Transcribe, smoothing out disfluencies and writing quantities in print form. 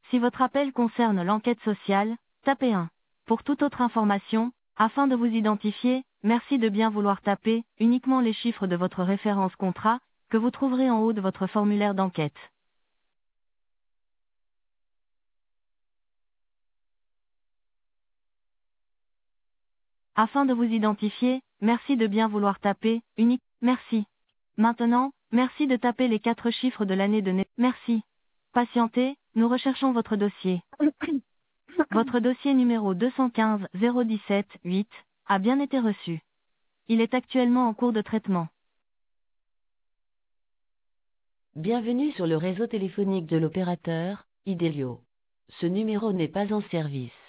Si votre appel concerne l'enquête sociale, tapez 1. Pour toute autre information, afin de vous identifier, merci de bien vouloir taper uniquement les chiffres de votre référence contrat, que vous trouverez en haut de votre formulaire d'enquête. Afin de vous identifier, merci de bien vouloir taper unique. Merci. Maintenant, merci de taper les 4 chiffres de l'année de naissance. Merci. Patientez, nous recherchons votre dossier. Votre dossier numéro 215 017 8 a bien été reçu. Il est actuellement en cours de traitement. Bienvenue sur le réseau téléphonique de l'opérateur, Idelio. Ce numéro n'est pas en service.